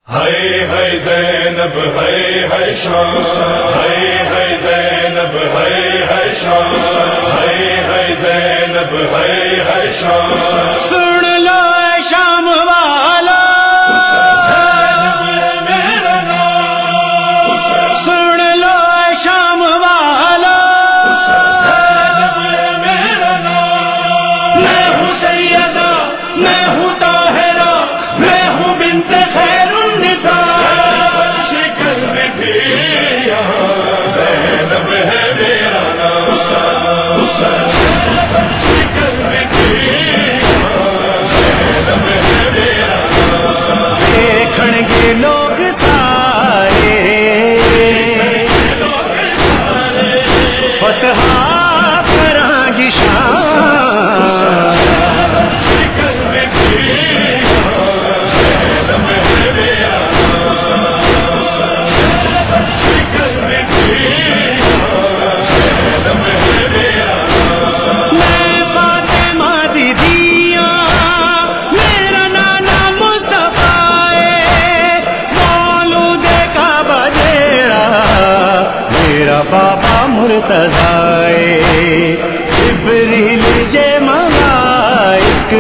ہے زینب ہے شان، ہے زینب ہے شان، ہے زینب ہے شان. سن لو اے شام والا، زینب ہے میرا نام. سن لو اے شام والا، زینب ہے میرا نام. میں ہوں سیدہ، میں ہوں طاہرہ، میں ہوں بنت خیر النساء. شکل میں بھی زینب ہے میرا نام. شکل میں بھی زینب ہے میرا نام. دیکھن گے لوگ سارے فتح کراں گی شان. شکل میں بھی زینب ہے میرا نام. شکل میں بھی زینب ہے میرا نام. میں فاطمہ دی دیاں، میرا نانا مصطفیٰ ہے، مولود کعبہ جیڑا میرا بابا مرتضیٰ ہے. جبریل جے ملائک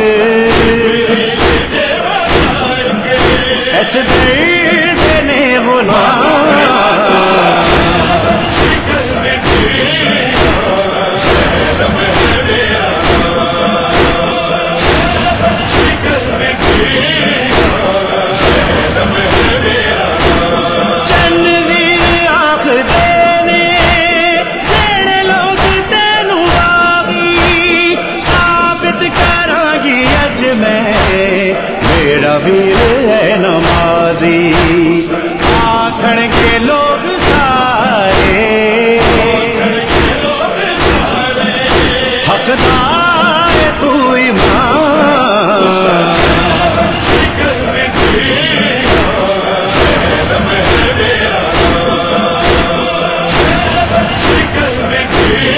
اس درد نے بلا. شکل میں بھی زینب ہے میرا نام. شکل میں بھی زینب ہے میرا نام. چنویر آنکھ دینے جڑے لوگ تینوں باغی، ثابت کراں گی اج میں میرا ویر ہے نمازی. آکھن کے لوگ سارے حقدار تو ایمان. شکل میں بھی زینب ہے میرا نام. شکل میں بھی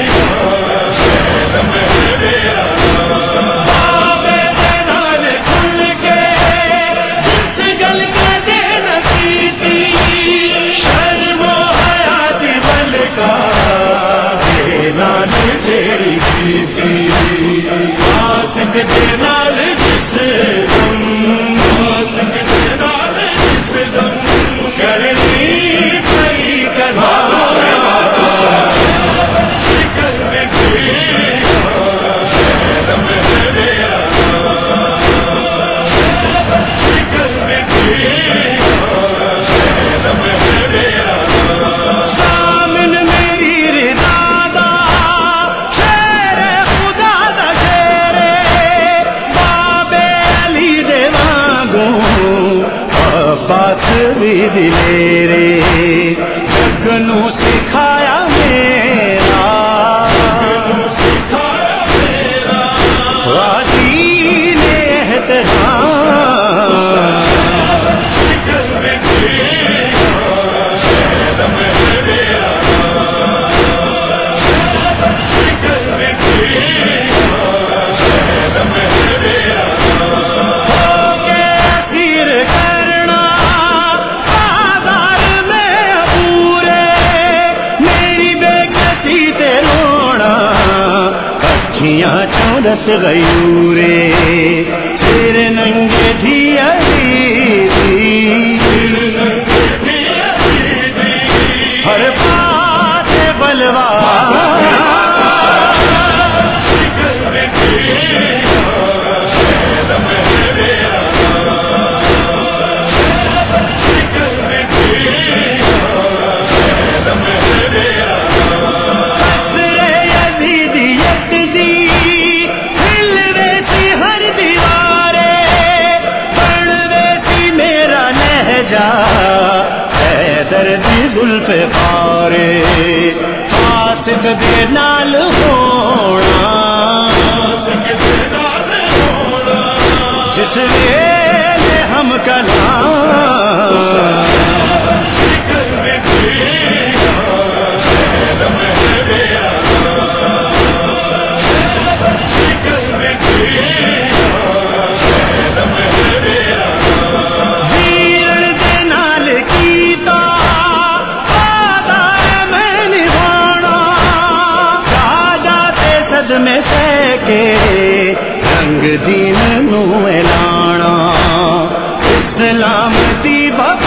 زینب ہے میرا نام. بابے نال کھل کے جس گل کے دے نصیبی، شرم و حیا دی بلکا دے نال جیڑی کیتی. عاشق دے نال جس دم، عاشق دے نال جس دم کرنی پئی کرنا. شکل میں بھی زینب ہے میرا نام. شکل میں بھی زینب ہے میرا نام. سامن میری رضا دا شیر خدا دا شیر، بابے علی دے وانگوں عباس بھی دلیرے. جگ نوں سکھایا میرا سکھایا میرا غازی نے احترام. شکل میں بھی زینب ہے میرا نام. شکل میں بھی زینب ہے میرا نام. تیر کرنا بازار میں پورے، میری بے کسی تے رونا کچھیاں چورت غیورے. سر ننگے دھی ہر پاس بلوا. شکل میں بھی زینب ہے میرا نام. شکل میں بھی زینب ہے میرا نام. یزیدیت دی ہلوے سی ہر دیوارے، بڑھوے سی میرا لہجہ حیدر دی زلف پارے. قاصد دے نال ہونا جس ویلے ہم کلام. شکل میں بھی زینب ہے میرا نام. شکل میں بھی زینب ہے میرا نام. ویر کے رنگ دین نو اعلانا اسلام دی